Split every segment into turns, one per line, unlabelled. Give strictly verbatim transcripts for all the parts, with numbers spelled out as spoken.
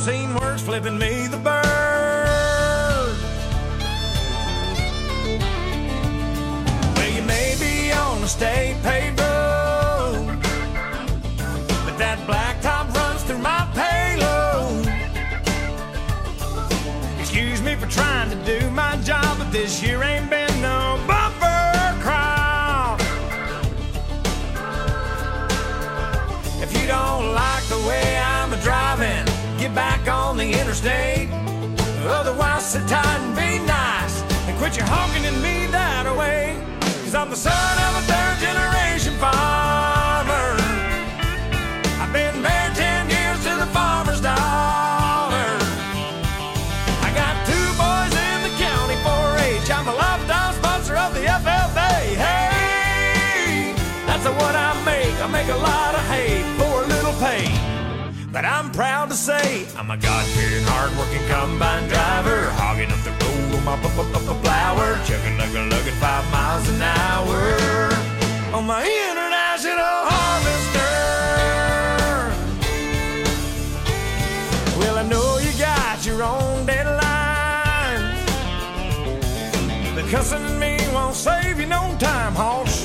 seen worse, flipping me the bird. Well, you may be on a state paved road, but that blacktop runs through my payload. Excuse me for trying to do my job, but this year ain't been no bumper crowd. If you don't like the way I'm a-driving, get back on the interstate. Otherwise, sit tight and be nice and quit your honking at me that way. Cause I'm the son of a third-generation farmer. I've been married ten years to the farmer's daughter. I got two boys in the county four H. I'm a lifetime sponsor of the F F A. Hey, that's what I make. I make a lot of hay for a little pay. But I'm proud to say I'm a God-fearing, hard-working combine driver, hogging up the road on my p-p-p-flower, chugging, lugging, lugging five miles an hour on my international harvester. Well, I know you got your own deadlines, but cussing at me won't save you no time, hoss.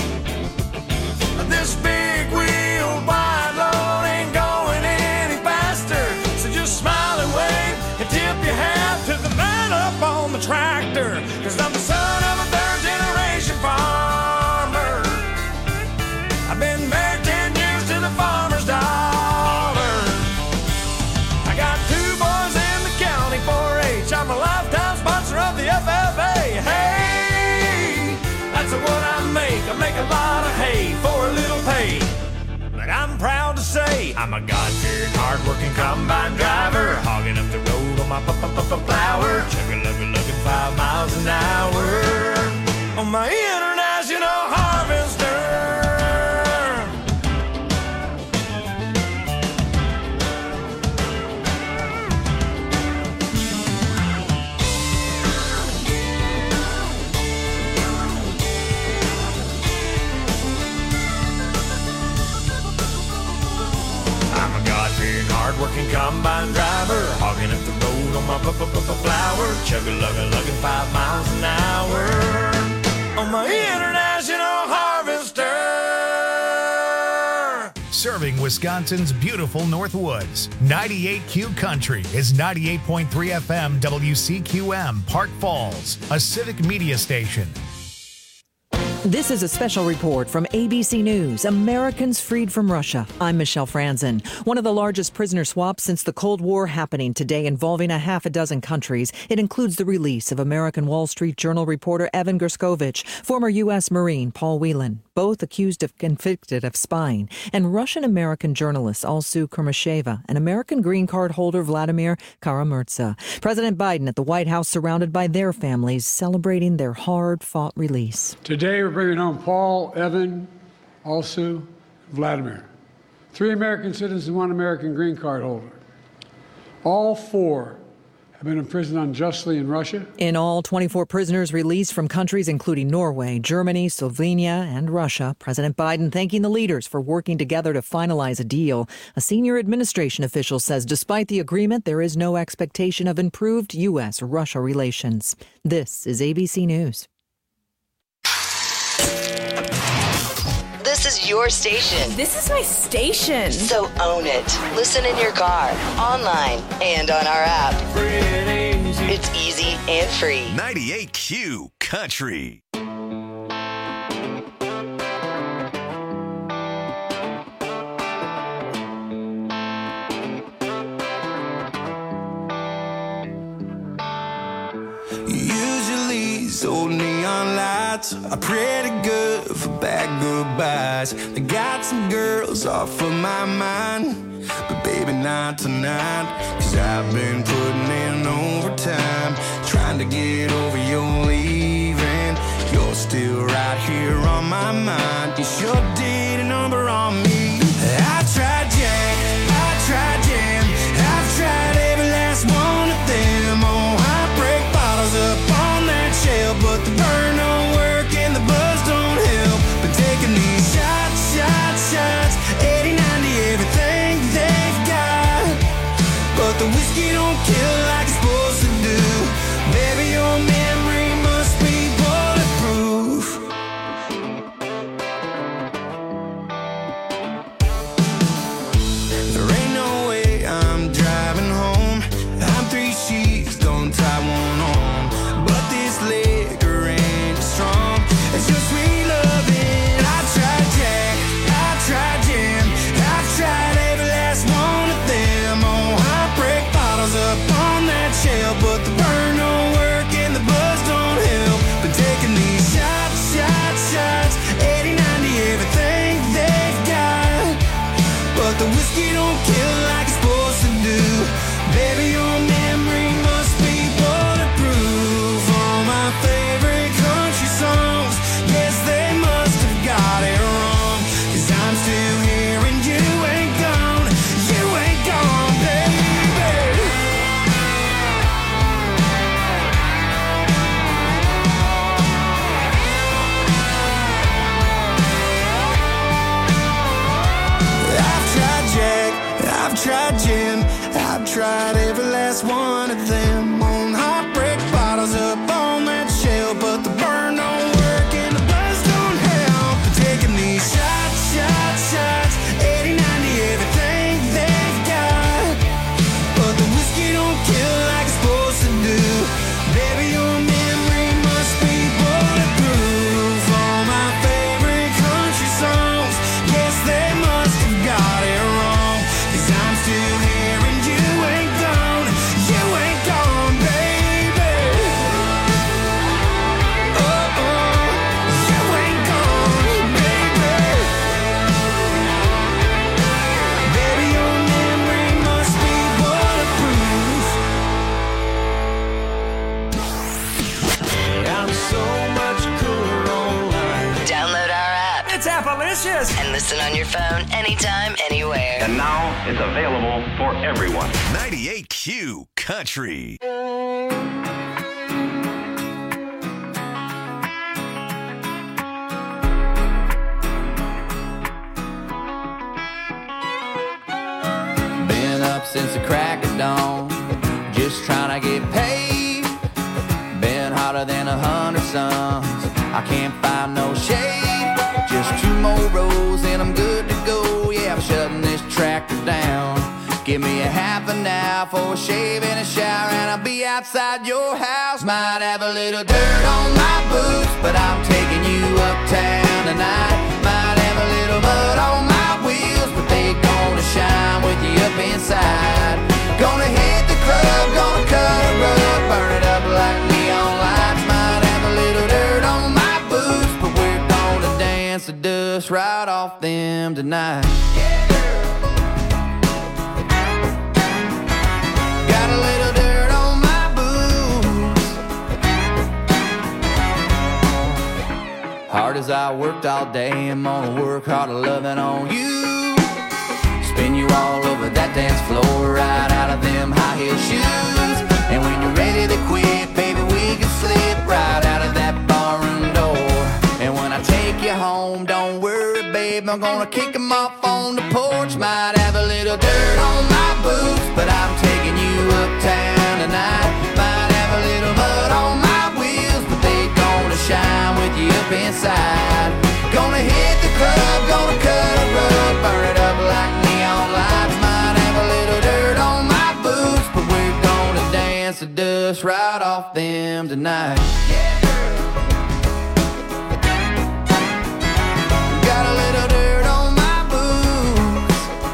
This big wheel wide load ain't going any faster, so just smile and wave and tip your hat to the man up on the tractor. Cause I'm the son of a third-generation farmer. I've been married ten years to the farmer's daughter. I got two boys in the county four H. I'm a lifetime sponsor of the F F A. Hey, that's what I make. I make a lot of hay for a little pay. But I'm proud to say I'm a God-fearing, hard-working combine driver, hogging up the road on my p-p-p-flower, chugging, lugging, lugging five miles an hour on my international harvester. Hard-working combine driver, hogging up the road on my p-p-p-flower, chugging, lugging, lugging five miles an hour on my international harvester.
Serving Wisconsin's beautiful North Woods, ninety-eight Q Country is ninety-eight point three F M W C Q M, Park Falls, a civic media station.
This is a special report from A B C News, Americans Freed from Russia. I'm Michelle Franzen. One of the largest prisoner swaps since the Cold War happening today, involving a half a dozen countries. It includes the release of American Wall Street Journal reporter Evan Gerskovich, former U S Marine Paul Whelan, both accused of convicted of spying, and Russian-American journalist Alsu Kurmasheva and American green card holder Vladimir Kara-Murza. President Biden at the White House surrounded by their families, celebrating their hard-fought release.
Today we're bringing home Paul, Evan, Alsu, Vladimir. Three American citizens and one American green card holder. All four have been imprisoned unjustly in Russia.
In all, twenty-four prisoners released from countries including Norway, Germany, Slovenia, and Russia. President Biden thanking the leaders for working together to finalize a deal. A senior administration official says despite the agreement, there is no expectation of improved U S Russia relations. This is A B C News.
This is your station.
This is my station.
So own it. Listen in your car, online, and on our app. It's easy and free.
ninety-eight Q Country.
Usually, so neon lights are pretty good for bad goodbyes. I got some girls off of my mind, but baby, not tonight. Cause I've been putting in overtime, trying to get over your leaving. You're still right here on my mind. You sure did a number on me. I tried Jack, I tried Jam, I've tried every last one of them. Oh, I break bottles up on that shelf, but the burn don't work and the buzz don't help. Been taking these shots, shots, shots, eighty, ninety, everything they've got, but the again. I've tried every last one of them. On heartbreak bottles up on that shelf, but the burn don't work and the buzz don't help. They're taking these shots, shots, shots, eighty, ninety, everything they've got, but the whiskey don't kill like it's supposed to do. Baby, your memory must be bulletproof. All my favorite country songs, yes, they must have got it wrong, 'cause I'm still here and you ain't gone, you ain't gone, baby. Oh, oh, you ain't gone, baby. Baby, your memory must be bulletproof.
I'm so much cooler online.
Download our app
It's Appalicious.
and listen on your phone anytime, anywhere.
And now it's available for everyone.
ninety-eight Q Country.
Been up since the crack of dawn, just trying to get paid. Been hotter than a hundred suns, I can't find no shade. Just two more rows and I'm good to go. Yeah, I'm shutting this tractor down. Give me a half an hour for a shave and a shower, and I'll be outside your house. Might have a little dirt on my boots, but I'm taking you uptown tonight. Might have a little mud on my wheels, but they gonna shine with you up inside. Gonna hit the club, gonna cut a rug, burn it up like neon lights. Might have a little dirt on my boots, but we're gonna dance the dust right off them tonight. Got a little dirt on my boots. Hard as I worked all day, I'm gonna work harder loving on you. Spin you all over that dance floor, right out of them high heel shoes. And when you're ready to quit, baby, we can slip right out of that barroom door. And when I take you home, don't worry, babe, I'm gonna kick 'em off on the porch. Might have a little dirt on my boots, but I'm taking you uptown tonight. Might have a little mud on my wheels, but they gonna shine with you up inside. Gonna hit the club, gonna cut a rug, burn it up like neon lights. Might have a little dirt on my boots, but we're gonna dance the dust right off them tonight. Got a little dirt on my boots.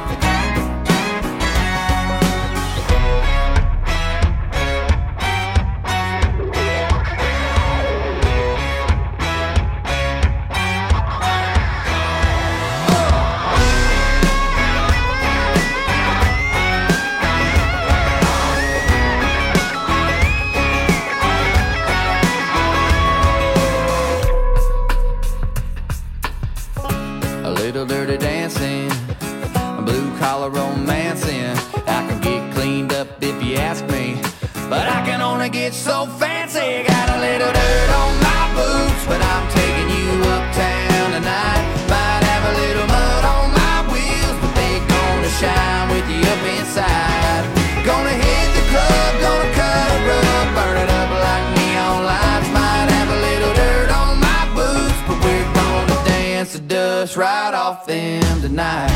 A little dirty dancing, blue collar romancing. I can get cleaned up if you ask me, but I can only get so fancy. Got a little dirt on my boots, but I'm taking you uptown tonight. Might have a little mud on my wheels, but they gonna shine with you up inside. Gonna hit the club, gonna cut a rug, burn it up like neon lights. Might have a little dirt on my boots, but we're gonna dance the dust right off them tonight.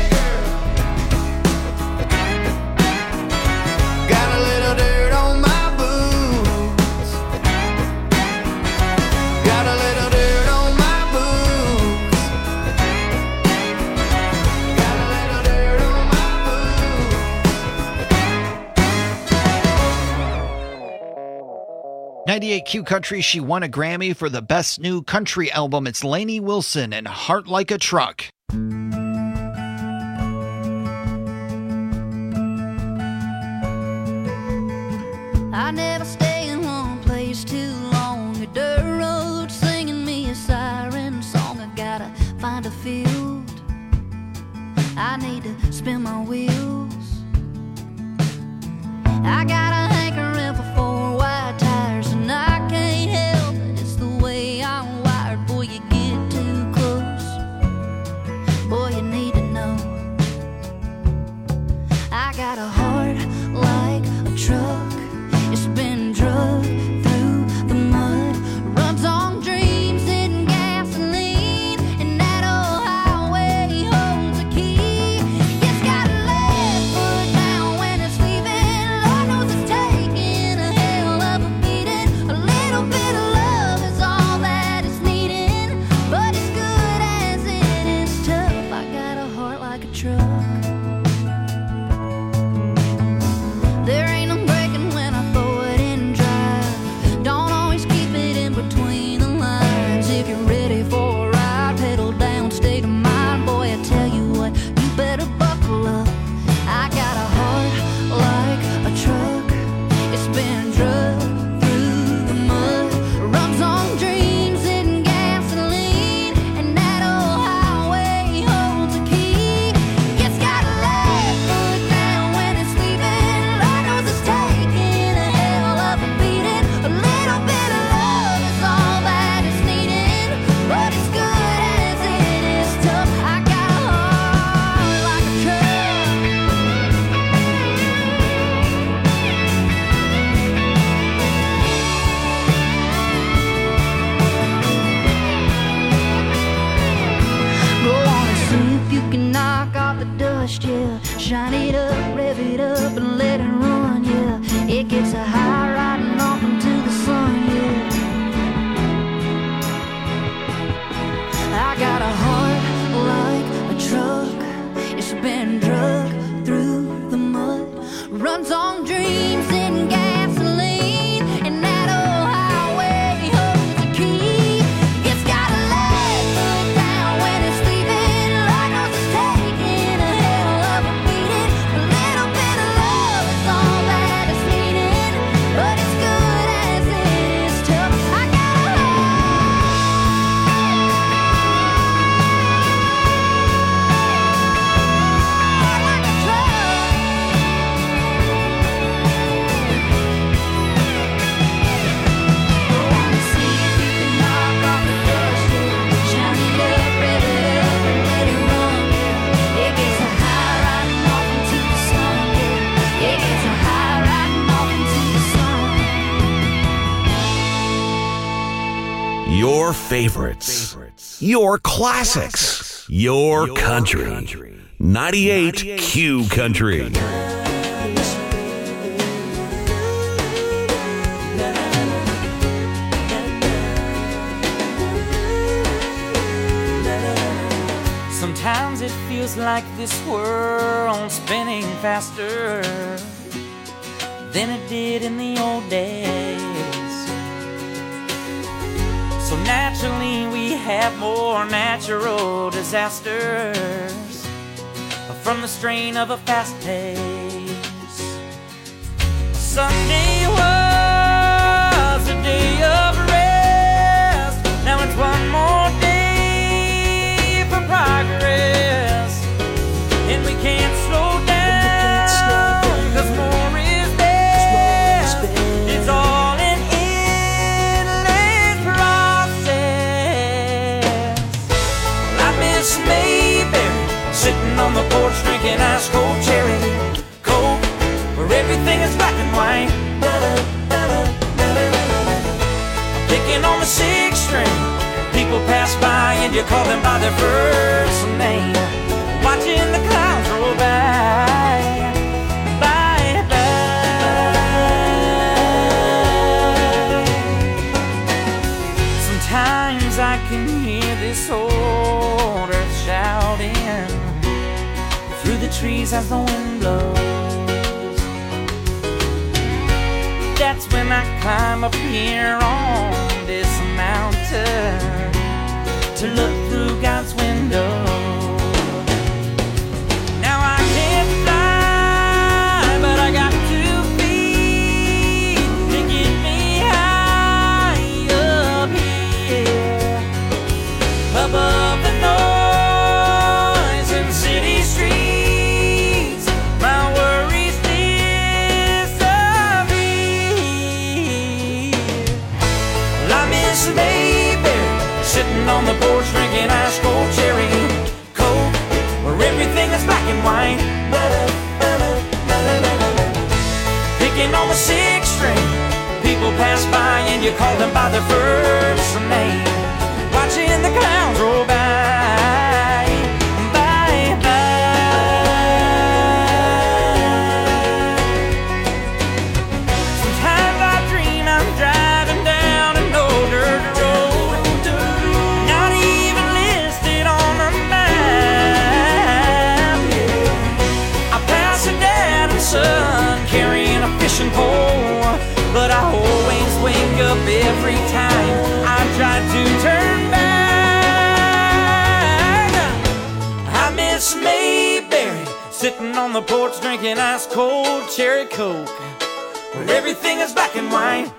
Got a little dirt on my boots. Got a little dirt on my boots. Got a little dirt on my boots.
ninety-eight Q Country, she won a Grammy for the Best New Country Album. It's Lainey Wilson and Heart Like a Truck.
I never stay in one place too long. A dirt road singing me a siren song. I gotta find a field. I need to spin my wheels. I got a hankering for four wide tires, and I can't help it. It's the way I'm wired. Boy, you get too close. Boy, you need to know. I got runs on dreams and gasoline, and that old highway holds a key. It's got a leg foot down when it's sleeping. Lord knows it's taking a hell of a beating. A little bit of love is all that it's needing, but it's good as it is tough. I got a heart like a truck. Wanna see if you can knock off the dust, yeah. Shine it up, rev it up, and let it run, yeah. It gets so high riding off into the sun, yeah. It gets so high riding off into the sun.
Your favorites. Your classics. Your country. ninety-eight Q Country.
Sometimes it feels like this world's spinning faster than it did in the old days. So naturally we have more natural disasters from the strain of a fast pace. Sunday was a day of rest. Now it's one more day for progress, and we can't slow down, 'cause more is best. It's all an endless process. Well, I miss Mayberry, sitting on the porch drinking ice cold cherry Coke, where everything is black and white. Picking on the sixth string, people pass by and you call them by their first name. Watching the clouds roll by, by, by. Sometimes I can hear this old earth shouting through the trees as the wind blows. That's when I climb up here on this mountain to look through God's window. Now I can't fly, but I got two feet to get me high up here, above the noise in city streets. My worries disappear. Well, I miss Mayberry, sitting on the porch drinking ice cold cherry Coke, where everything is black and white. Picking on the sixth string, people pass by and you call them by their first name. Watching the clouds roll by, by, by. Sometimes I dream I'm driving down an old dirt road, not even listed on the map. I pass a dad and son carrying a fishing pole, but I always wake up every time I try to turn back. I miss Mayberry, sitting on the porch drinking ice cold cherry Coke, where everything is black and white.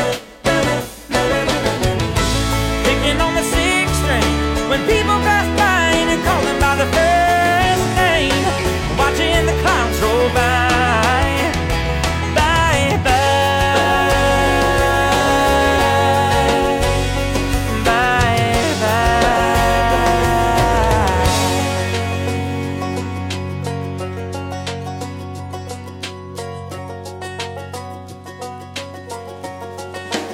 Picking on the sixth string, when people pass by and you call them by the first name. Watching the clouds roll by, by, by, by, by.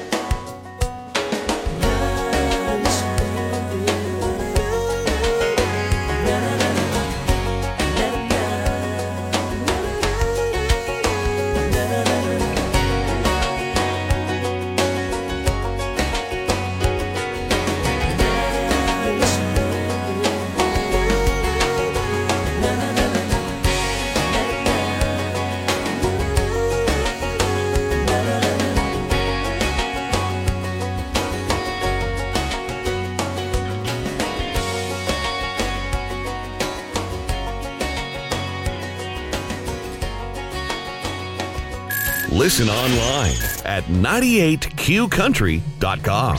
Listen online at ninety-eight Q country dot com.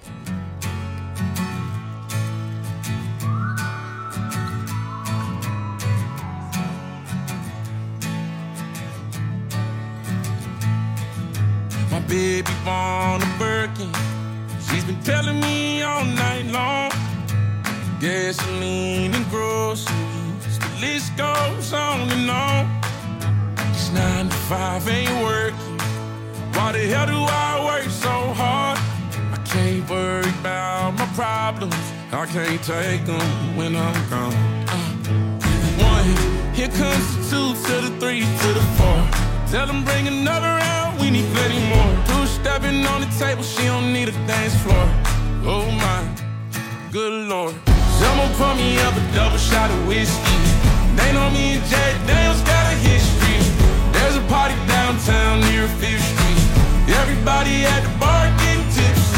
My baby born a Birkin. She's been telling me all night long. Gasoline and groceries, the list goes on and on. It's nine to five, ain't working. Why the hell do I work so hard? I can't worry about my problems. I can't take them when I'm gone. Uh, one, here comes the two to the three to the four. Tell them bring another round, we need plenty more. Two stepping on the table, she don't need a dance floor. Oh my, good Lord. Someone pour me up a double shot of whiskey. They know me and Jack Daniels got a history. There's a party downtown near Fifth Street. Everybody at the bar getting tipsy.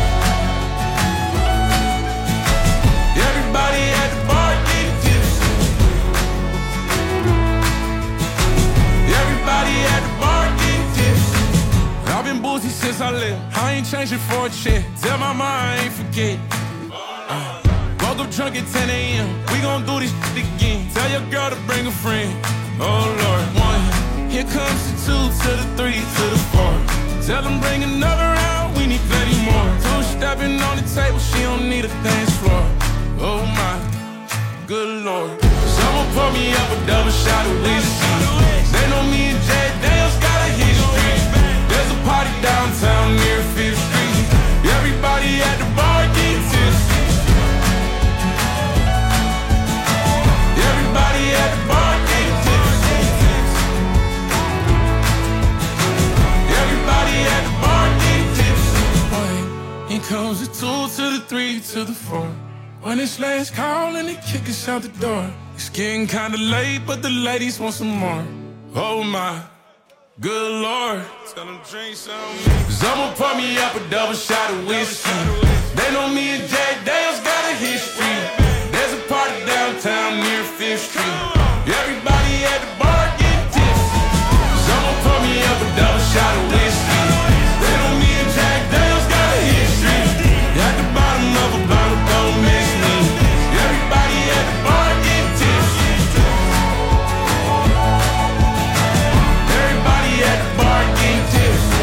Everybody at the bar getting tipsy. Everybody at the bar getting tipsy. I've been boozy since I left. I ain't changing for a check. Tell my mom I ain't forget. Uh, woke up drunk at ten a.m. We gon' do this shit again. Tell your girl to bring a friend. Oh Lord, one. Here comes the two to the three to the four. Tell them bring another round. We need plenty more. Two stepping on the table. She don't need a dance floor. Oh my, good Lord. Someone pour me up a double shot of whiskey. They know me and Jack Daniels got a history. There's a party downtown near Fifth Street. Everybody at the bar getting tipsy. Everybody at the bar getting tipsy. Everybody at the bar getting tipsy. Boy, here comes the two to the three to the four. When it's last call and they kick us out the door. It's getting kinda late, but the ladies want some more. Oh my, good Lord. Tell them drink some. Someone pour me up a double shot of whiskey. They know me and Jack Daniels got a history. There's a party downtown near Fifth Street. Everybody at the bar getting tipsy. Someone pour me up a double shot of whiskey. They know me and Jack Daniels got a history. At the bottom of a bottle, don't miss me. Everybody at the bar getting tipsy. Everybody at the bar getting tipsy.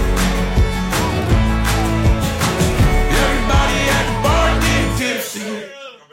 Everybody at the bar getting tipsy.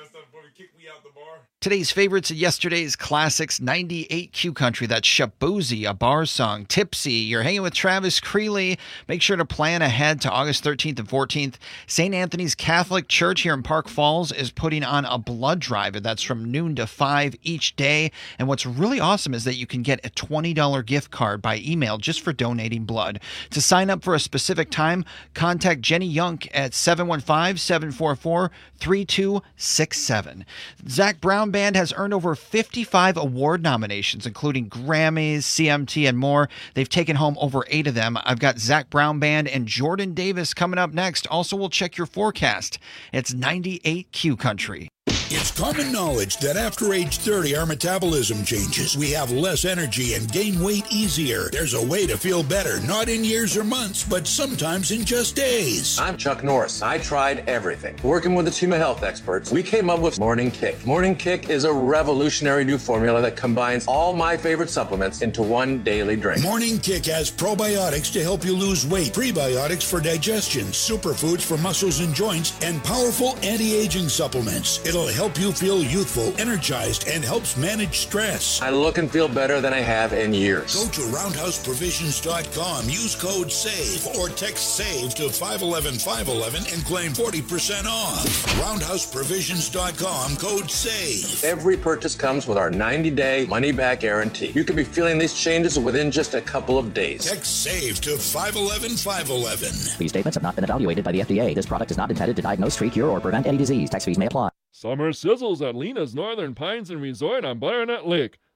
Today's favorites and yesterday's classics, ninety-eight Q Country. That's Shaboozey, a bar song. Tipsy, you're hanging with Travis Creeley. Make sure to plan ahead to August thirteenth and fourteenth. Saint Anthony's Catholic Church here in Park Falls is putting on a blood drive. That's from noon to five each day. And what's really awesome is that you can get a twenty dollars gift card by email just for donating blood. To sign up for a specific time, contact Jenny Yunk at seven one five, seven four four, three two six seven. Zac Brown Band has earned over fifty-five award nominations, including Grammys, C M T, and more. They've taken home over eight of them. I've got Zac Brown Band and Jordan Davis coming up next. Also, we'll check your forecast. It's ninety-eight Q Country.
It's common knowledge that after age thirty, our metabolism changes. We have less energy and gain weight easier. There's a way to feel better, not in years or months, but sometimes in just days.
I'm Chuck Norris. I tried everything. Working with the team of health experts, we came up with Morning Kick. Morning Kick is a revolutionary new formula that combines all my favorite supplements into one daily drink.
Morning Kick has probiotics to help you lose weight, prebiotics for digestion, superfoods for muscles and joints, and powerful anti-aging supplements. It'll help you feel youthful, energized, and helps manage stress.
I look and feel better than I have in years.
Go to roundhouse provisions dot com, use code SAVE, or text SAVE to five one one, five one one and claim forty percent off. roundhouse provisions dot com, code SAVE.
Every purchase comes with our ninety-day money-back guarantee. You could be feeling these changes within just a couple of days.
Text SAVE to five one one, five one one.
These statements have not been evaluated by the F D A. This product is not intended to diagnose, treat, cure, or prevent any disease. Tax fees may apply.
Summer sizzles at Lena's Northern Pines and Resort on Blairnet Lake.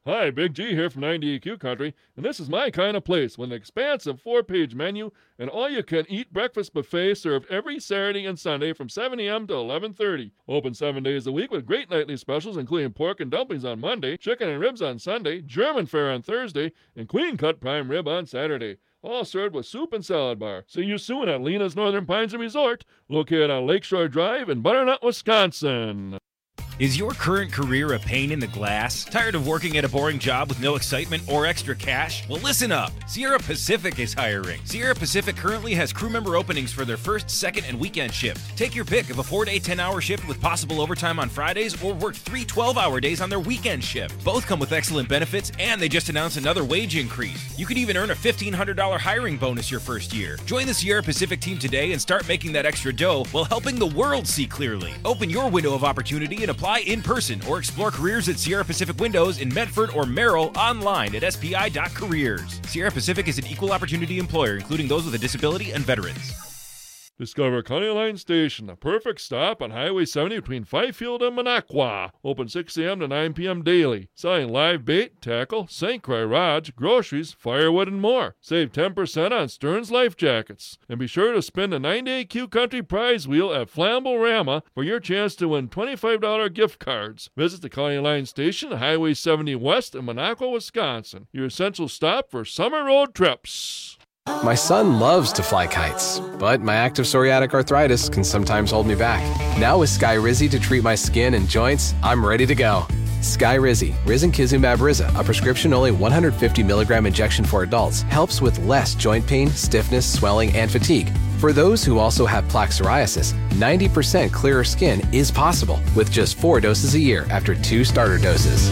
Hi, Big G here from ninety-eight Q Country, and this is my kind of place with an expansive four-page menu and all-you-can-eat breakfast buffet served every Saturday and Sunday from seven a.m. to eleven thirty. Open seven days a week with great nightly specials including pork and dumplings on Monday, chicken and ribs on Sunday, German fare on Thursday, and queen-cut prime rib on Saturday. All served with soup and salad bar. See you soon at Lena's Northern Pines Resort, located on Lakeshore Drive in Butternut, Wisconsin.
Is your current career a pain in the glass? Tired of working at a boring job with no excitement or extra cash? Well, listen up. Sierra Pacific is hiring. Sierra Pacific currently has crew member openings for their first, second, and weekend shift. Take your pick of a four-day, ten-hour shift with possible overtime on Fridays or work three twelve-hour days on their weekend shift. Both come with excellent benefits, and they just announced another wage increase. You could even earn a fifteen hundred dollars hiring bonus your first year. Join the Sierra Pacific team today and start making that extra dough while helping the world see clearly. Open your window of opportunity and apply in person or explore careers at Sierra Pacific Windows in Medford or Merrill online at S P I dot careers. Sierra Pacific is an equal opportunity employer, including those with a disability and veterans.
Discover County Line Station, a perfect stop on Highway seventy between Fifield and Minocqua. Open six a.m. to nine p.m. daily. Selling live bait, tackle, Saint Croix rods, groceries, firewood, and more. Save ten percent on Stearns life jackets. And be sure to spin the ninety-eight Q Country prize wheel at Flamble-Rama for your chance to win twenty-five dollars gift cards. Visit the County Line Station, Highway seventy West in Minocqua, Wisconsin. Your essential stop for summer road trips.
My son loves to fly kites, but my active psoriatic arthritis can sometimes hold me back. Now with Skyrizi to treat my skin and joints, I'm ready to go. Skyrizi, Risankizumab Riza, a prescription-only one hundred fifty milligram injection for adults, helps with less joint pain, stiffness, swelling, and fatigue. For those who also have plaque psoriasis, ninety percent clearer skin is possible with just four doses a year after two starter doses.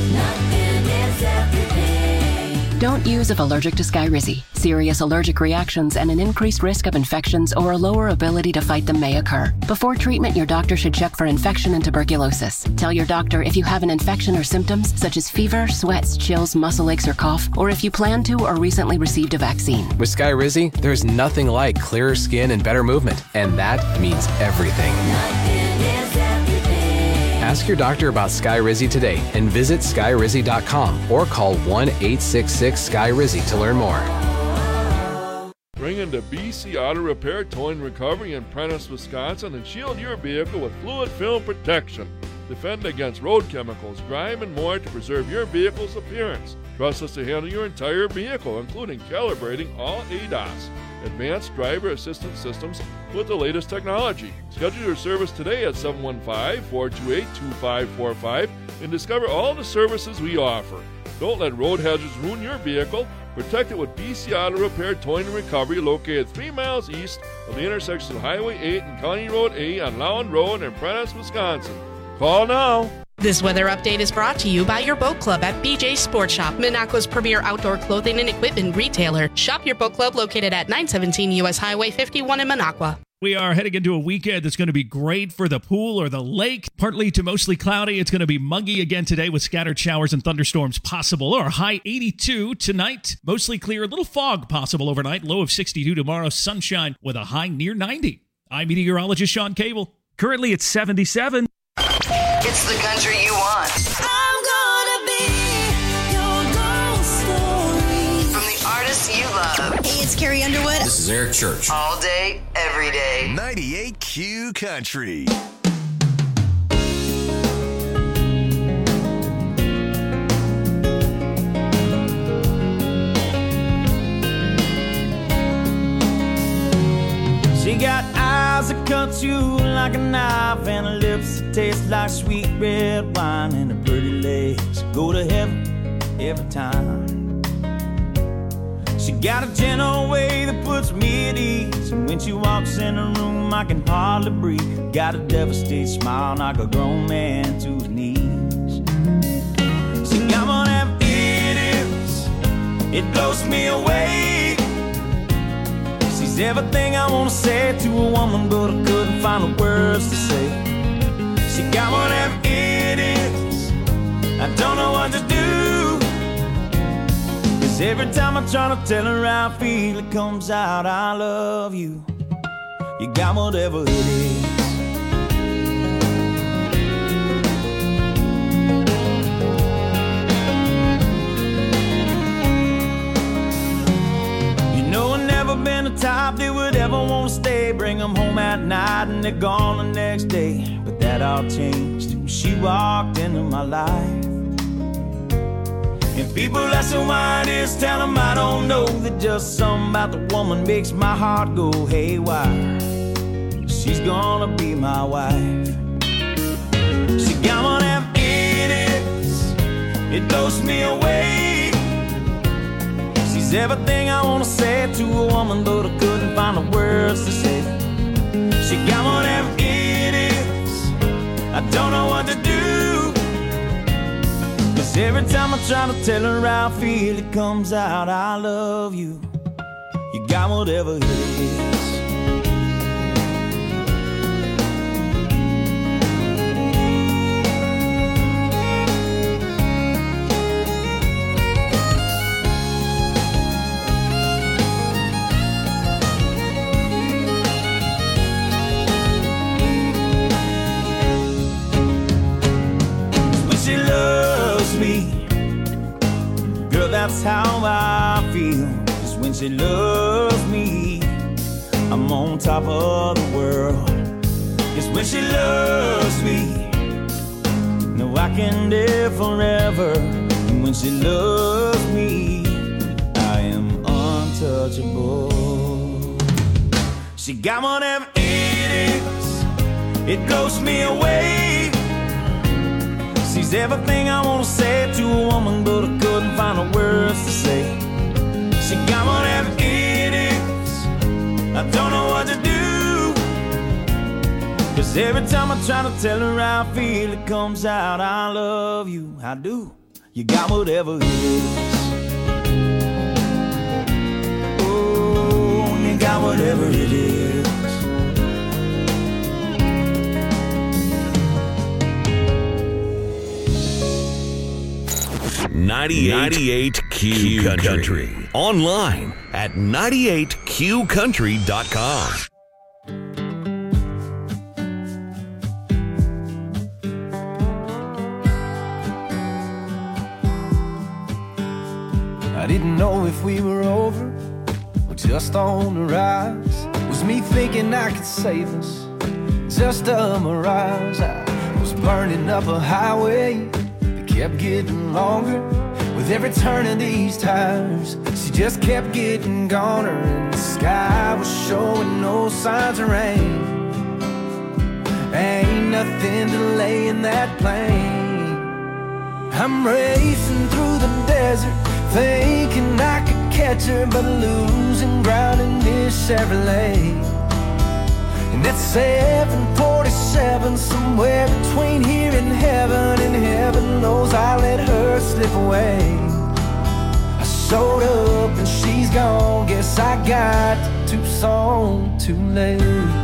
Don't use if allergic to Skyrizi. Serious allergic reactions and an increased risk of infections or a lower ability to fight them may occur. Before treatment, your doctor should check for infection and tuberculosis. Tell your doctor if you have an infection or symptoms such as fever, sweats, chills, muscle aches, or cough, or if you plan to or recently received a vaccine.
With Skyrizi, there's nothing like clearer skin and better movement, and that means everything. Ask your doctor about Skyrizi today and visit Skyrizi dot com or call one eight six six Sky Rizzy to learn more.
Bring into B C Auto Repair, Towing Recovery in Prentice, Wisconsin, and shield your vehicle with fluid film protection. Defend against road chemicals, grime, and more to preserve your vehicle's appearance. Trust us to handle your entire vehicle, including calibrating all A D A S, advanced driver assistance systems with the latest technology. Schedule your service today at seven one five, four two eight, two five four five and discover all the services we offer. Don't let road hazards ruin your vehicle. Protect it with B C Auto Repair, Towing and Recovery, located three miles east of the intersection of Highway eight and County Road A on Lown Road in Prentice, Wisconsin. Call now.
This weather update is brought to you by your boat club at B J Sports Shop, Minocqua's premier outdoor clothing and equipment retailer. Shop your boat club located at nine seventeen U S Highway fifty-one in Minocqua.
We are heading into a weekend that's going to be great for the pool or the lake. Partly to mostly cloudy. It's going to be muggy again today with scattered showers and thunderstorms possible. Our high eighty-two tonight. Mostly clear. A little fog possible overnight. Low of sixty-two tomorrow. Sunshine with a high near ninety. I'm meteorologist Sean Cable. Currently it's seventy-seven.
It's the country you want. I'm gonna be your ghost story. From the artists you love.
Hey, it's Carrie Underwood.
This is Eric Church.
All day, every day.
ninety-eight Q Country.
She got eyes that cut you like a knife and her lips that taste like sweet red wine and her pretty legs go to heaven every time. She got a gentle way that puts me at ease, and when she walks in the room I can hardly breathe. Got a devastated smile like a grown man to his knees. She got one of them idiots, it blows me away. She's everything I want to say to a woman, but I couldn't find the words to say. She got one of them idiots, I don't know what to do. Cause every time I try to tell her how I feel, it comes out, I love you. You got whatever it is. the type that would ever want to stay. Bring them home at night and they're gone the next day. But that all changed when she walked into my life. And people ask me why it is, tell them I don't know. That just something about the woman makes my heart go haywire. She's gonna be my wife. She got one of them idiots, it blows me away. She's everything I wanna say to a woman, but I couldn't find the words to say. She got one of them idiots, I don't know what to do. Cause every time I try to tell her how I feel, it comes out, I love you. You got whatever it is. That's how I feel. Just when she loves me, I'm on top of the world. Just when she loves me, no, I can live forever. And when she loves me, I am untouchable. She got one of them idiots, it blows me away. She's everything I wanna say to a woman, but I couldn't find the words to say. She got one of them idiots, I don't know what to do. Cause every time I try to tell her how I feel, it comes out, I love you, I do. You got whatever it is. Oh, you got whatever it is.
ninety-eight Q Country. Country. Online at ninety-eight Q country dot com.
I didn't know if we were over or just on the rise. Was me thinking I could save us, just a mirage. I was burning up a highway that kept getting longer. With every turn of these tires, she just kept getting goner. And the sky was showing no signs of rain. Ain't nothing delaying that plane. I'm racing through the desert, thinking I could catch her, but losing ground in this Chevrolet. And at seven forty-seven, somewhere between here and heaven, and heaven knows I let her slip away. I showed up and she's gone, guess I got to Tucson too late.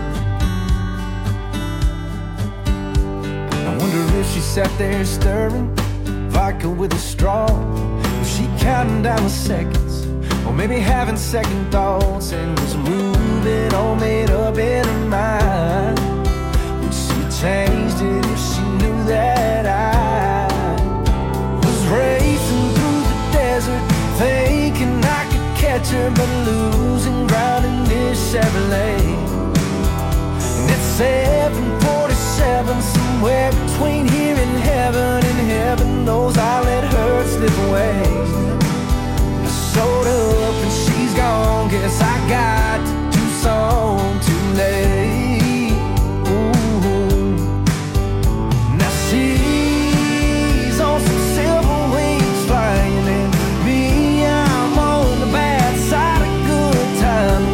I wonder if she sat there stirring vodka with a straw. Was she counting down the seconds, or maybe having second thoughts, and was moving all made up in her mind? Would she have changed it if she knew that I was racing through the desert, thinking I could catch her, but losing ground in this Chevrolet? And at seven forty-seven, somewhere between here and heaven, and heaven knows I let her slip away. I showed up and she's gone, guess I got to Tucson too late. Ooh. Now she's on some silver wings flying, and me, I'm on the bad side of good time,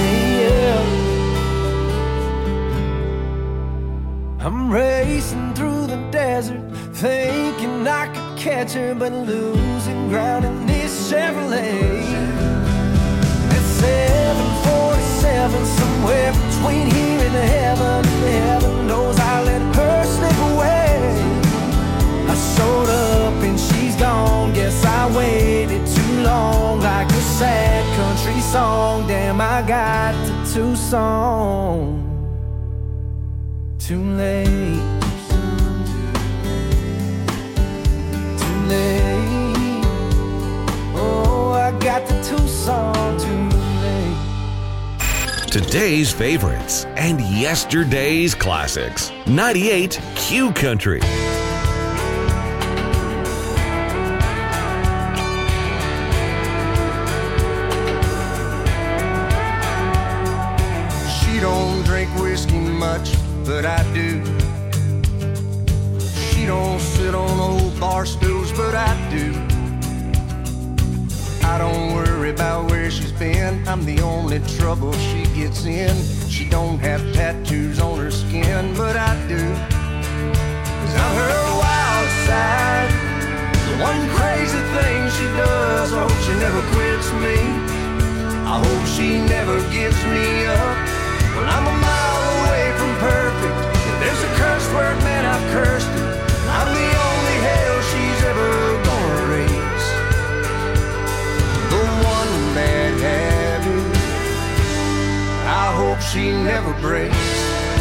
yeah, yeah. I'm racing through the desert, thinking I could catch her, but losing ground in this Chevrolet. At seven forty-seven, somewhere between here and heaven, and heaven knows I let her slip away. I showed up and she's gone, guess I waited too long, like a sad country song. Damn, I got to Tucson too late. Oh, I got to Tucson too late.
today's favorites and yesterday's classics. ninety-eight Q Country.
She don't drink whiskey much, but I do. She don't sit on old bar stools, but I do. I don't worry about where she's been. I'm the only trouble she gets in. She don't have tattoos on her skin, but I do. 'Cause I'm her wild side, the one crazy thing she does. I hope she never quits me. I hope she never gives me up. Well, I'm a mile away from perfect. If there's a curse word, man, I've cursed it. I'm the only hell she's ever gonna raise. The one bad habit I hope she never breaks.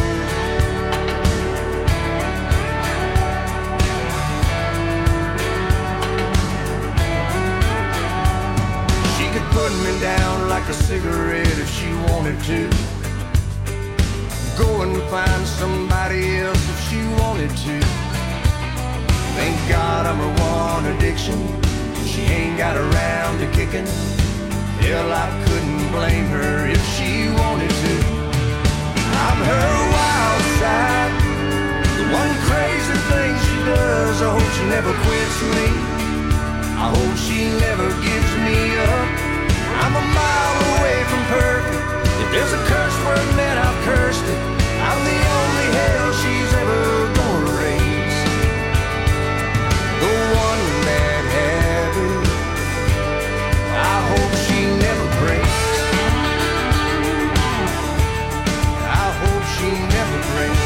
She could put me down like a cigarette if she wanted to. Go and find somebody else if she wanted to. Thank God I'm her one addiction. She ain't got around to kicking. Hell, I couldn't blame her if she wanted to. I'm her wild side, the one crazy thing she does. I hope she never quits me. I hope she never gives me up. I'm a mile away from perfect. If there's a curse word, man, I've cursed it. I'm the only hell she's ever gonna raise. The one bad habit I hope she never breaks. I hope she never breaks.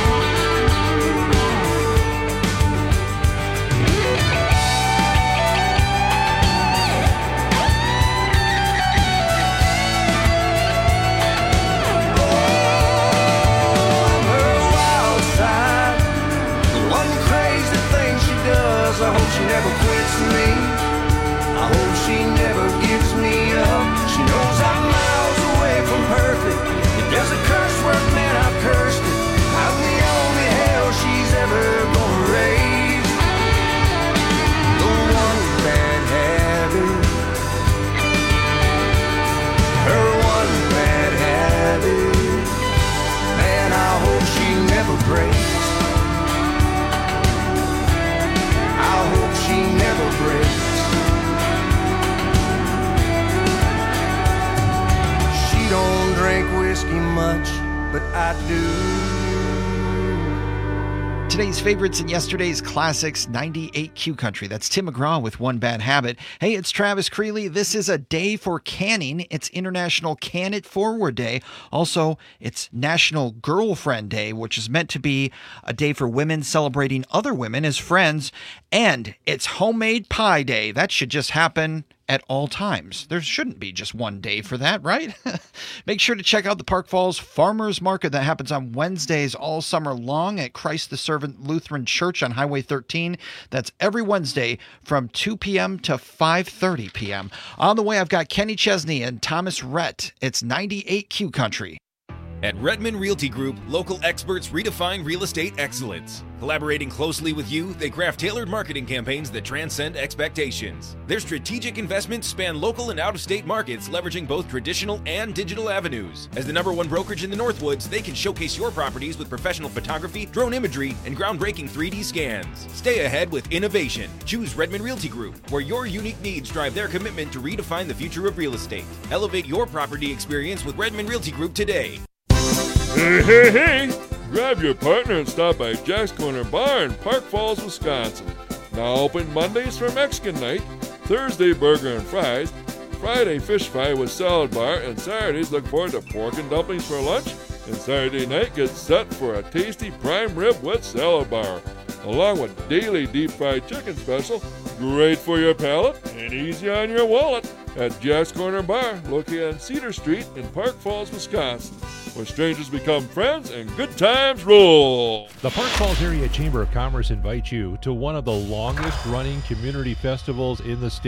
I hope she never quits me. I hope she never gives me up. She knows I'm miles away from perfect. If there's a curse word, man, I've cursed it. I'm the only hell she's ever gonna raise. The one bad habit, her one bad habit, man, I hope she never breaks. I hope she never breaks. She don't drink whiskey much, but I do.
Today's favorites and yesterday's classics, ninety-eight Q Country. That's Tim McGraw with One Bad Habit. Hey, it's Travis Creeley. This is a day for canning. It's International Can It Forward Day. Also, it's National Girlfriend Day, which is meant to be a day for women celebrating other women as friends. And it's Homemade Pie Day. That should just happen at all times. There shouldn't be just one day for that, right? Make sure to check out the Park Falls Farmers Market that happens on Wednesdays all summer long at Christ the Servant Lutheran Church on Highway thirteen. That's every Wednesday from two p.m. to five thirty p.m. On the way, I've got Kenny Chesney and Thomas Rhett. It's ninety-eight Q Country.
At Redmond Realty Group, local experts redefine real estate excellence. Collaborating closely with you, they craft tailored marketing campaigns that transcend expectations. Their strategic investments span local and out-of-state markets, leveraging both traditional and digital avenues. As the number one brokerage in the Northwoods, they can showcase your properties with professional photography, drone imagery, and groundbreaking three D scans. Stay ahead with innovation. Choose Redmond Realty Group, where your unique needs drive their commitment to redefine the future of real estate. Elevate your property experience with Redmond Realty Group today.
Hey, hey, hey! Grab your partner and stop by Jack's Corner Bar in Park Falls, Wisconsin. Now open Mondays for Mexican night, Thursday burger and fries, Friday fish fry with salad bar, and Saturdays look forward to pork and dumplings for lunch, and Saturday night gets set for a tasty prime rib with salad bar, along with daily deep fried chicken special, great for your palate and easy on your wallet, at Jack's Corner Bar, located on Cedar Street in Park Falls, Wisconsin, where strangers become friends and good times roll.
The Park Falls Area Chamber of Commerce invites you to one of the longest running community festivals in the state,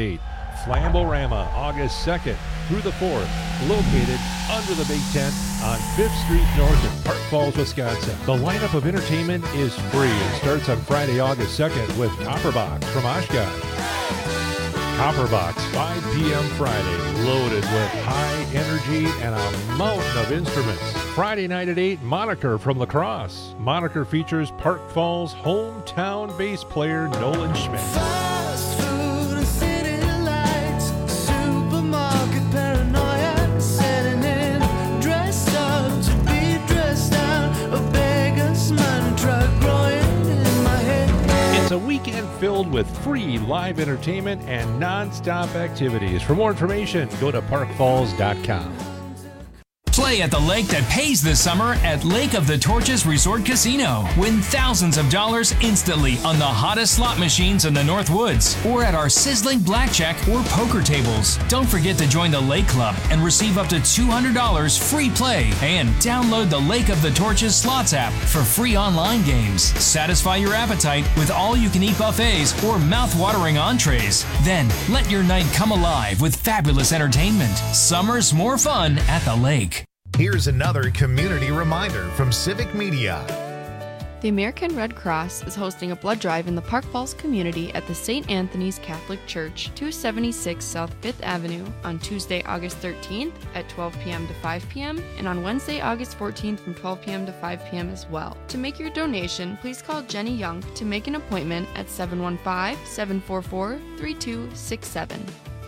Flamborama, August second through the fourth, located under the Big Tent on fifth Street North in Park Falls, Wisconsin. The lineup of entertainment is free and starts on Friday, August second with Copperbox from Oshkosh. Copperbox, five p.m. Friday, loaded with high energy and a mountain of instruments. Friday night at eight, Moniker from La Crosse. Moniker features Park Falls hometown bass player Nolan Schmidt.
Fast food and city lights, supermarket paranoia, setting in, dressed up to be dressed out, a beggar's man truck growing in my head.
It's a weekend filled with free live entertainment and non-stop activities. For more information, go to park falls dot com.
Play at the lake that pays this summer at Lake of the Torches Resort Casino. Win thousands of dollars instantly on the hottest slot machines in the North Woods or at our sizzling blackjack or poker tables. Don't forget to join the Lake Club and receive up to two hundred dollars free play and download the Lake of the Torches Slots app for free online games. Satisfy your appetite with all-you-can-eat buffets or mouth-watering entrees. Then let your night come alive with fabulous entertainment. Summer's more fun at the lake.
Here's another community reminder from Civic Media.
The American Red Cross is hosting a blood drive in the Park Falls community at the Saint Anthony's Catholic Church, two seventy-six South fifth Avenue, on Tuesday, August thirteenth at twelve p.m. to five p.m. and on Wednesday, August fourteenth from twelve p.m. to five p.m. as well. To make your donation, please call Jenny Young to make an appointment at seven one five, seven four four, three two six seven.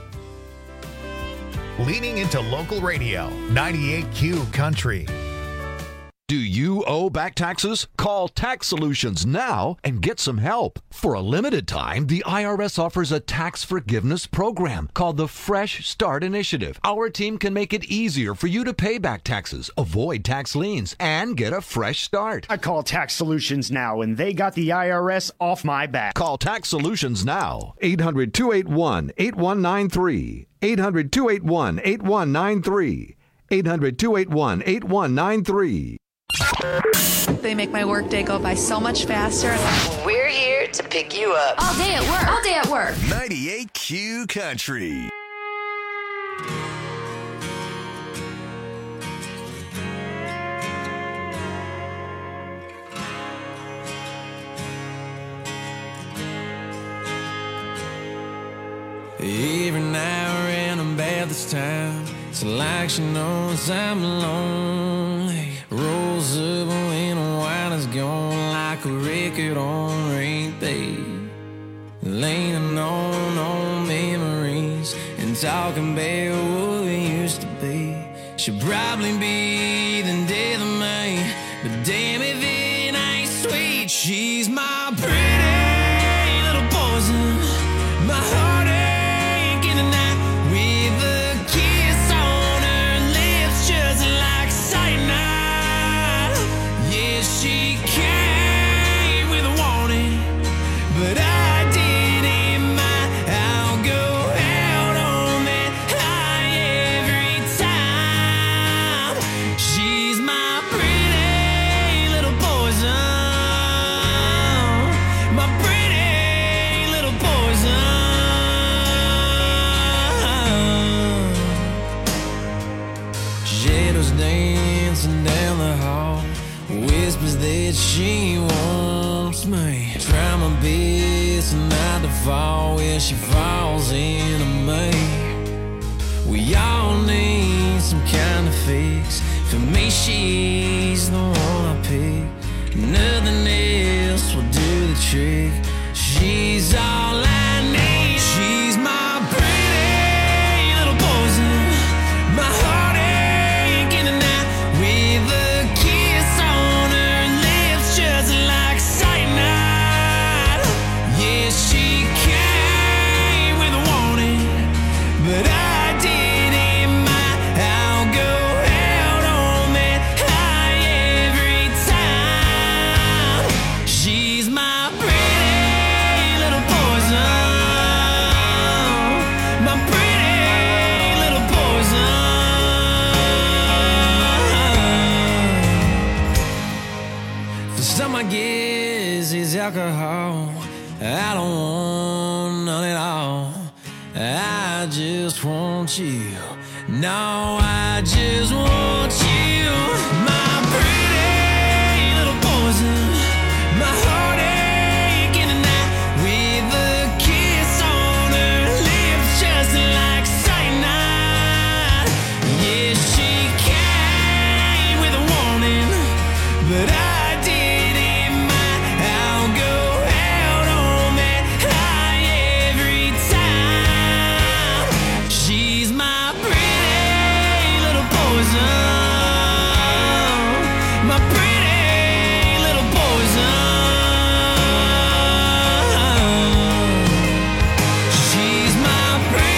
Leaning into local radio, ninety-eight Q Country.
Do you owe back taxes? Call Tax Solutions now and get some help. For a limited time, the I R S offers a tax forgiveness program called the Fresh Start Initiative. Our team can make it easier for you to pay back taxes, avoid tax liens, and get a fresh start.
I call Tax Solutions now, and they got the I R S off my back.
Call Tax Solutions now. eight hundred, two eight one, eight one nine three. eight hundred, two eight one, eight one nine three. eight hundred, two eight one, eight one nine three.
They make my workday go by so much faster.
We're here to pick you up.
All day at work. All day at work.
ninety-eight Q Country.
Every now and I'm bad this time. It's like she knows I'm lonely. Rolls up when the wine is gone like a record on repeat. Leaning on old memories and talking about what we used to be. She'll probably be the death of me, but damn if it ain't sweet. She's my pretty little poison, my heartache in the night with a kiss on her lips just like cyanide. Yeah, she came with a warning, but I didn't mind. I'll go out on that high every time. She's my pretty little poison, my pretty little poison. Shadows dancing down the hall, whispers that she wants me. Try my best not to fall where she falls into me. We all need some kind of fix. For me, she's the one I pick. Nothing else will do the trick. She's all I need. She's my pretty little poison, my heartache in the night with a kiss on her lips just like cyanide. Yeah, she came with a warning, but I didn't mind. I'll go out on that high every time. She's my pretty little poison, my pretty little poison. For some, I guess it's alcohol. I don't want none at all. I
want you. No, I just want you. My pretty little poison. My heartache in the night. With a kiss on her lips, just like cyanide. Yeah, she came with a warning, but I didn't mind. I'll go out on that high every time. She's my pretty little poison. My pretty little poison. She's my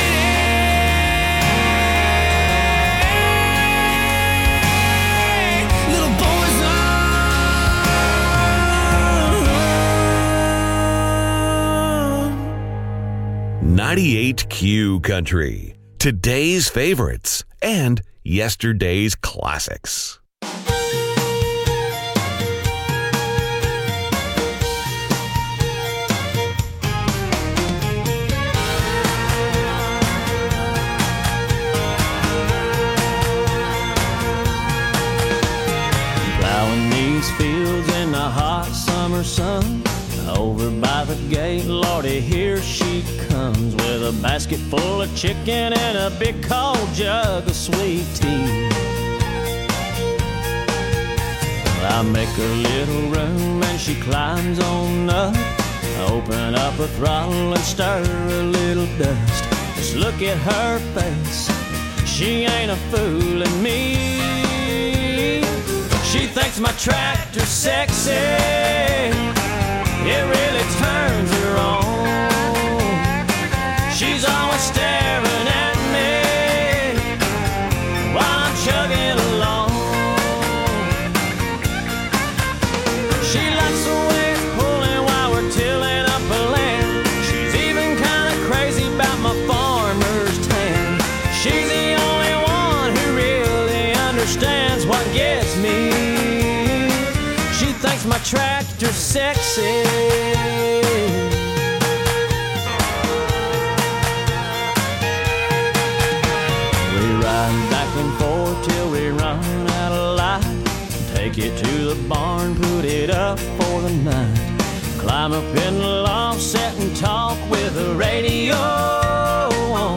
pretty little poison.
ninety-eight Q Country. Today's favorites and yesterday's classics.
Plowing these fields in the hot summer sun. Over by the gate, Lordy, here she comes with a basket full of chicken and a big cold jug of sweet tea. I make her little room and she climbs on up. I open up her throttle and stir a little dust. Just look at her face, she ain't a fooling me. She thinks my tractor's sexy, it really turns her on. She's always staring at me while I'm chugging along. She likes the way it's pulling while we're tilling up a land. She's even kind of crazy about my farmer's tan. She's the only one who really understands what gets me. She thinks my tractor's sexy. We ride back and forth till we run out of light. Take it to the barn, put it up for the night. Climb up in the loft, sit and talk with the radio on.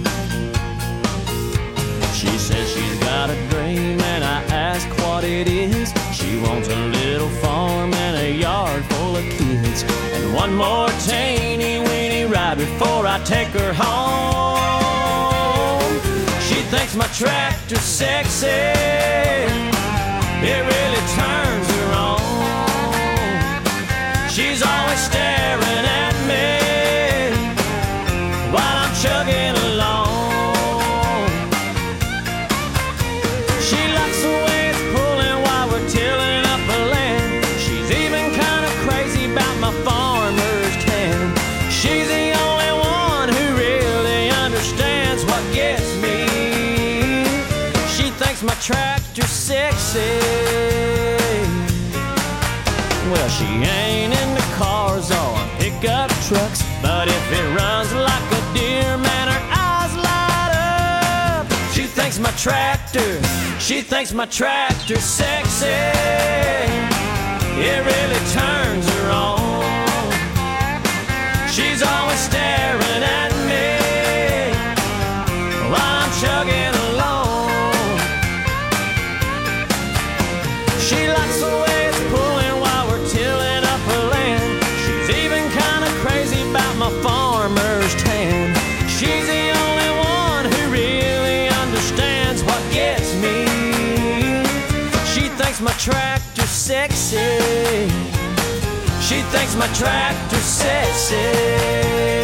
She says she's got a dream and I ask what it is. She wants a little farm and a yard full of kids, and one more teeny weeny ride before I take her home. She thinks my tractor's sexy, it really turns her on. She's always staring at me while I'm chugging along. She likes the way it's pulling while we're tilling up a land. She's even kind of crazy about my farmer's tan. She's the only one who really understands what gets me. She thinks my tractor's sexy. Well, she ain't into cars or pickup trucks, but if it runs like a deer, man, her eyes light up. She thinks my tractor, she thinks my tractor's sexy. It really turns her on. She's always staring at me while I'm chugging along. She likes the way it's pulling while we're tilling up her land. She's even kind of crazy about my farmer's tan. She's the only one who really understands what gets me. She thinks my tractor's sexy. She thinks my tractor's sexy.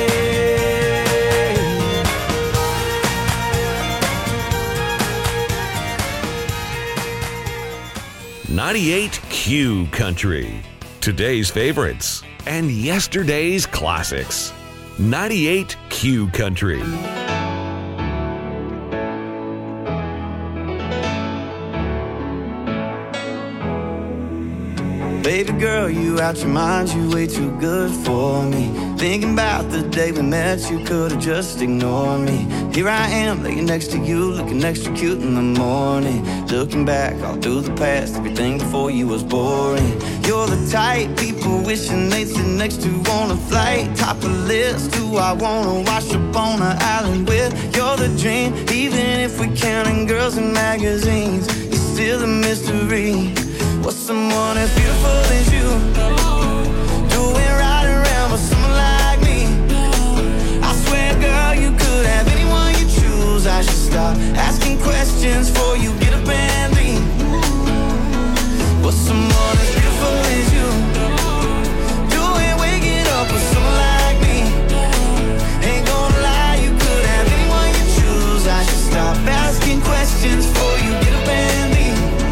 ninety-eight Q Country. Today's favorites and yesterday's classics. ninety-eight Q Country.
Baby girl, you out your mind, you way too good for me. Thinking about the day we met, you could've just ignored me. Here I am, laying next to you, looking extra cute in the morning. Looking back all through the past, everything before you was boring. You're the type people wishing they'd sit next to on a flight. Top of the list, who I wanna wash up on an island with. You're the dream, even if we're counting girls in magazines. You're still a mystery. What's someone as beautiful as you doing right around with someone like me? I swear, girl, you could have anyone you choose. I should stop asking questions before you get up and leave. What's someone as beautiful as you doing waking up with someone like me? Ain't gonna lie, you could have anyone you choose. I should stop asking questions before you get up and leave.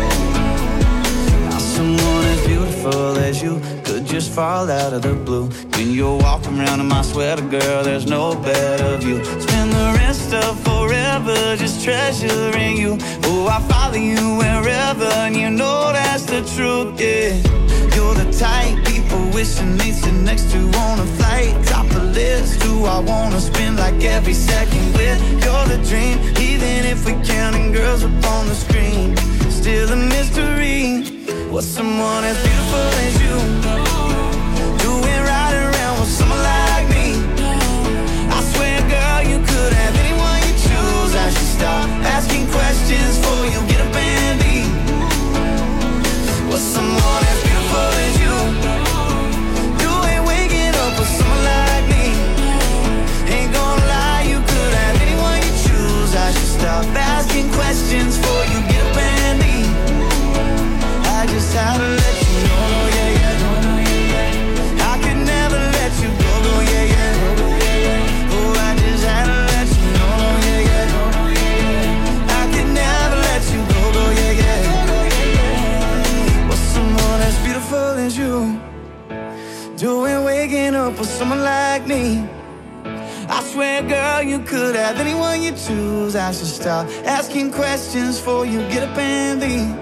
Someone as beautiful as you could just fall out of the blue. When you're walking around in my sweater, girl, there's no better view. Spend the rest of forever just treasuring you. Oh, I follow you wherever, and you know that's the truth, yeah. You're the type people wishing they'd sit next to on a flight. Top of the list, who I wanna spend like every second with. You're the dream, even if we're counting girls up on the screen. Still a mystery. What's someone as beautiful as you doing right around with someone like me? I swear, girl, you could have anyone you choose. I should stop asking questions before you get up and leave. What's someone as beautiful as you doing waking up with someone like me? Ain't gonna lie, you could have anyone you choose. I should stop asking questions before you get up and leave. I just had to let you know, no, yeah, yeah, no, no, yeah, yeah. I could never let you go, no, yeah, yeah, no, yeah, yeah. Oh, I just had to let you know, no, yeah, yeah, no, no, yeah, yeah. I could never let you go, no, yeah, yeah, no, yeah, yeah. Well, someone as beautiful as you doing waking up with someone like me. I swear, girl, you could have anyone you choose. I should stop asking questions before you get up and leave.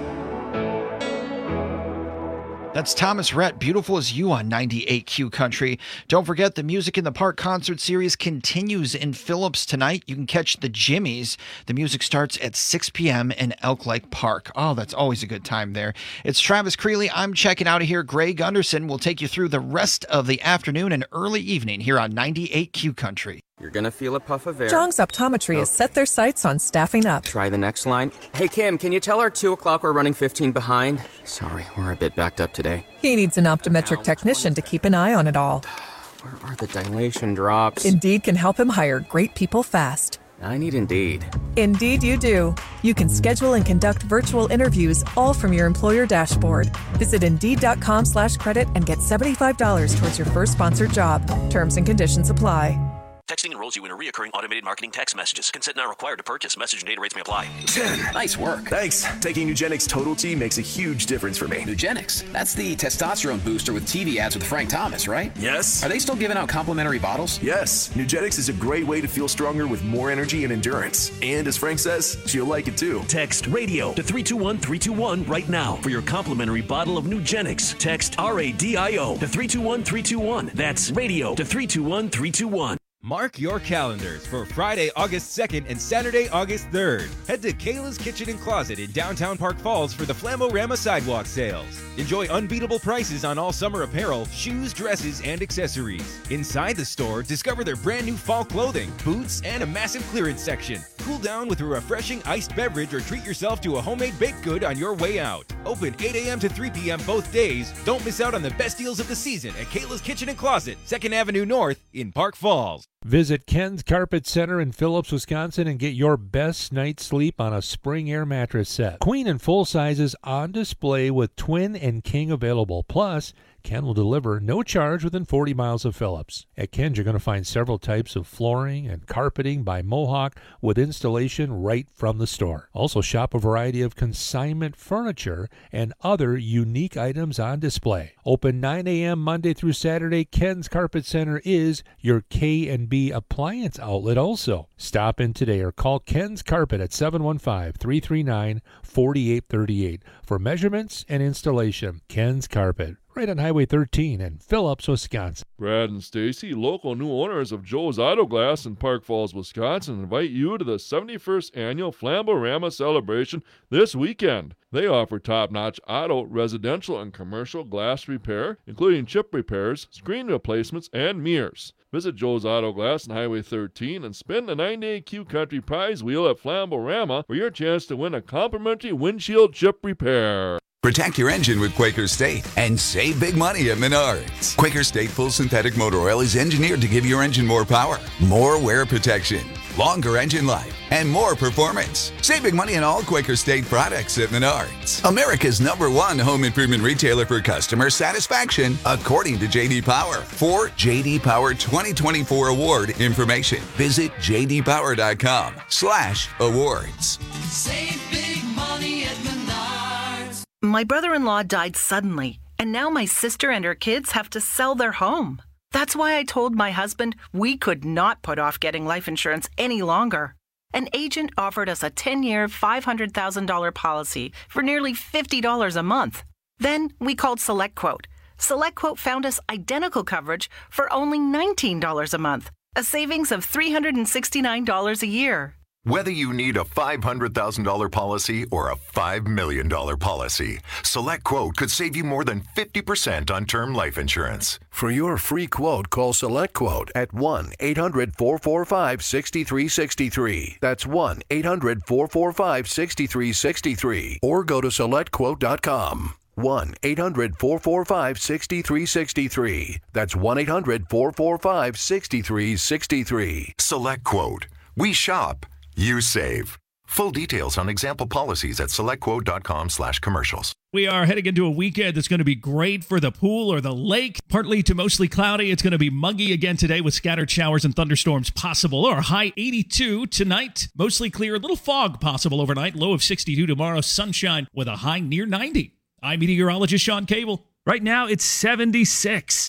That's Thomas Rhett, Beautiful as You on ninety-eight Q Country. Don't forget, the Music in the Park concert series continues in Phillips tonight. You can catch the Jimmies. The music starts at six p.m. in Elk Lake Park. Oh, that's always a good time there. It's Travis Creeley. I'm checking out of here. Greg Gunderson will take you through the rest of the afternoon and early evening here on ninety-eight Q Country.
You're going to feel a puff of air.
Jong's Optometry oh. has set their sights on staffing up.
Try the next line. Hey, Kim, can you tell our two o'clock we're running fifteen behind? Sorry, we're a bit backed up today.
He needs an optometric technician to keep an eye on it all.
Where are the dilation drops?
Indeed can help him hire great people fast.
I need Indeed.
Indeed you do. You can schedule and conduct virtual interviews all from your employer dashboard. Visit Indeed.com slash credit and get seventy-five dollars towards your first sponsored job. Terms and conditions apply.
Texting enrolls you in a recurring automated marketing text messages. Consent not required to purchase. Message and data rates may apply.
ten. Nice work. Thanks. Taking Nugenix Total T makes a huge difference for me.
Nugenix? That's the testosterone booster with T V ads with Frank Thomas, right?
Yes.
Are they still giving out complimentary bottles?
Yes. Nugenix is a great way to feel stronger with more energy and endurance. And as Frank says, she'll like it too.
Text radio to three two one three two one right now for your complimentary bottle of Nugenix. Text R A D I O to three two one three two one. That's radio to three two one three two one.
Mark your calendars for Friday, August second and Saturday, August third. Head to Kayla's Kitchen and Closet in downtown Park Falls for the Flamorama Sidewalk Sales. Enjoy unbeatable prices on all summer apparel, shoes, dresses, and accessories. Inside the store, discover their brand new fall clothing, boots, and a massive clearance section. Cool down with a refreshing iced beverage or treat yourself to a homemade baked good on your way out. Open eight a.m. to three p.m. both days. Don't miss out on the best deals of the season at Kayla's Kitchen and Closet, second Avenue North in Park Falls.
Visit Ken's Carpet Center in Phillips, Wisconsin and get your best night's sleep on a Spring Air mattress set. Queen and full sizes on display with twin and king available. Plus, Ken will deliver no charge within forty miles of Phillips. At Ken's, you're going to find several types of flooring and carpeting by Mohawk with installation right from the store. Also, shop a variety of consignment furniture and other unique items on display. Open nine a.m. Monday through Saturday, Ken's Carpet Center is your K and B appliance outlet also. Stop in today or call Ken's Carpet at seven one five, three three nine, four eight three eight for measurements and installation. Ken's Carpet, right on Highway thirteen in Phillips, Wisconsin.
Brad and Stacy, local new owners of Joe's Auto Glass in Park Falls, Wisconsin, invite you to the seventy-first Annual Flamborama celebration this weekend. They offer top-notch auto, residential, and commercial glass repair, including chip repairs, screen replacements, and mirrors. Visit Joe's Auto Glass on Highway thirteen and spin the nine-day Q Country prize wheel at Flamborama for your chance to win a complimentary windshield chip repair.
Protect your engine with Quaker State and save big money at Menards. Quaker State Full Synthetic Motor Oil is engineered to give your engine more power, more wear protection, longer engine life, and more performance. Save big money on all Quaker State products at Menards, America's number one home improvement retailer for customer satisfaction, according to J D Power. For J D Power twenty twenty-four award information, visit j d power dot com slash awards.
Save big money at Menards. My brother-in-law died suddenly, and now my sister and her kids have to sell their home. That's why I told my husband we could not put off getting life insurance any longer. An agent offered us a ten-year, five hundred thousand dollars policy for nearly fifty dollars a month. Then we called SelectQuote. SelectQuote found us identical coverage for only nineteen dollars a month, a savings of three hundred sixty-nine dollars a year.
Whether you need a five hundred thousand dollars policy or a five million dollars policy, SelectQuote could save you more than fifty percent on term life insurance.
For your free quote, call SelectQuote at one eight hundred four four five six three six three. That's one eight hundred four four five six three six three. Or go to select quote dot com. one eight hundred four four five six three six three. That's one eight hundred four four five six three six three.
SelectQuote. We shop. You save. Full details on example policies at select quote dot com slash commercials.
We are heading into a weekend that's going to be great for the pool or the lake. Partly to mostly cloudy. It's going to be muggy again today with scattered showers and thunderstorms possible. Or high eighty-two tonight. Mostly clear. A little fog possible overnight. Low of sixty-two tomorrow. Sunshine with a high near ninety. I'm meteorologist Sean Cable. Right now it's seventy-six.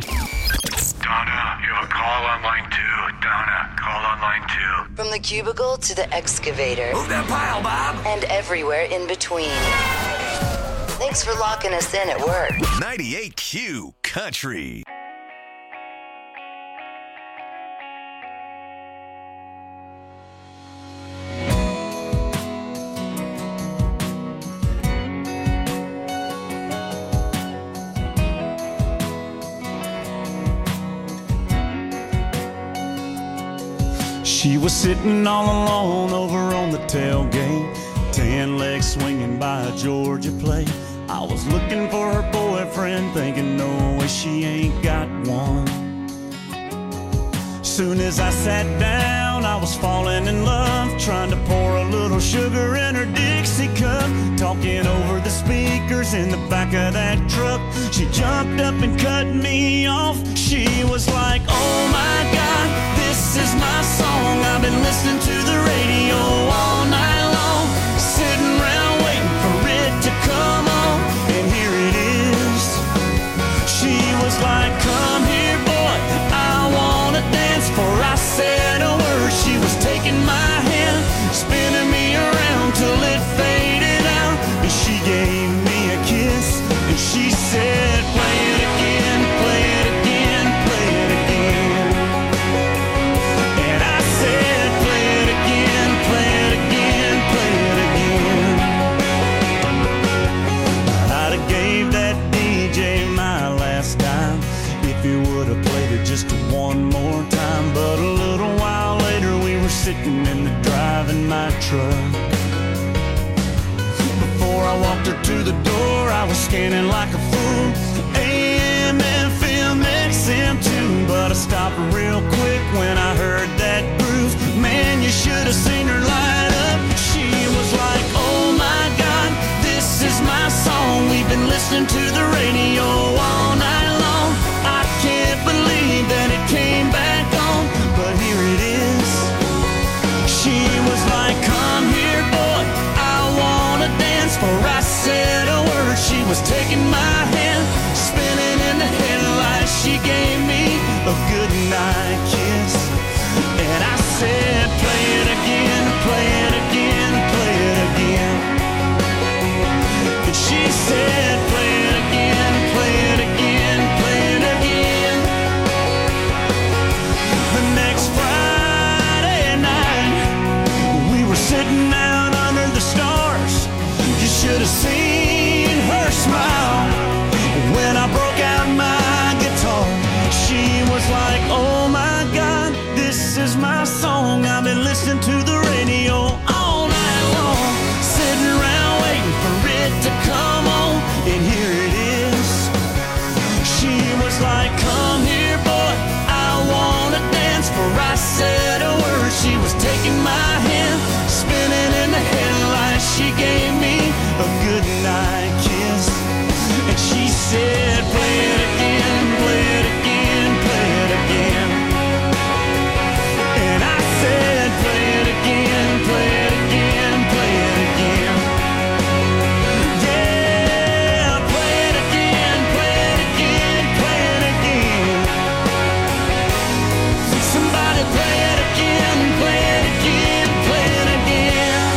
Donna, you have a call on line two. Donna, call on line two.
From the cubicle to the excavator.
Move that pile, Bob.
And everywhere in between. Thanks for locking us in at work.
ninety-eight Q Country.
She was sitting all alone over on the tailgate, tan legs swinging by a Georgia plate. I was looking for her boyfriend, thinking no way she ain't got one. Soon as I sat down, I was falling in love, trying to pour a little sugar in her Dixie cup, talking over the speakers in the back of that truck. She jumped up and cut me off. She was like, oh my God, this is my song. I've been listening to the radio all night long, sitting around waiting for it to come on, and here it is. She was like, come here boy, I wanna dance. Before I said a word, she was taking my hand, spinning me around till it faded out, and she gave me a kiss, and she said, play it again, play it again, play it again. And I said, play it again, play it again, play it again. I'd have gave that D J my last dime if he would have played it just one more time. But a little while later we were sitting in the driving my truck. Before I walked her to the door, I was scanning like a fool, A M, F M, X M too. But I stopped real quick when I heard that groove. Man, you should have seen her light up. She was like, oh my God, this is my song. We've been listening to the radio all night long. I can't believe that it came back on, but here it is. She was like, come here boy, I wanna dance. For I said a word, she was taking my hand, spinning in the headlights. She gave me a goodnight kiss, and I said, play it again, play it again, play it again. And she said, play it again, play it again. have seen her smile when I broke out my guitar. She was like, oh my God, this is my song. I've been listening to the radio all night long, sitting around waiting for it to come on, and here it is. She was like, come here, boy, I wanna dance. For I said a word, she was taking my hand, spinning in the headlights. She gave me a good night kiss, and she said, play it again, play it again, play it again. And I said, play it again, play it again, play it again. Yeah, play it again, play it again, play it again. Somebody play it again, play it again, play it again.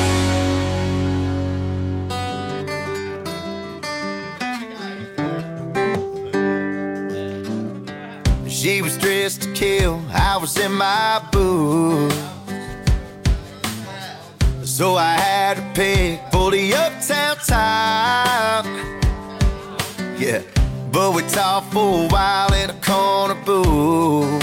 She was dressed to kill, I was in my booth. So I had to pick for the uptown top. Yeah, but we talked for a while in a corner booth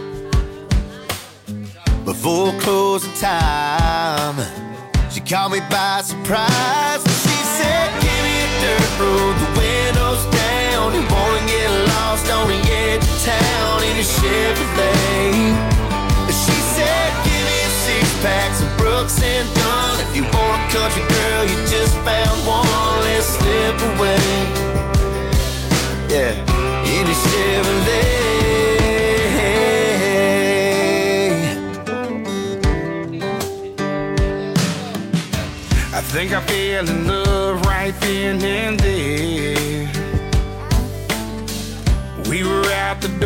before closing time. She caught me by surprise. She said, give me a dirt road, the windows down. You wanna get lost on the edge of town in a Chevrolet. She said, give me a six pack, some Brooks and Dunn. If you want a country girl, you just found one. Let's slip away. Yeah, in a Chevrolet. I think I fell in love right then and there. We were out the door.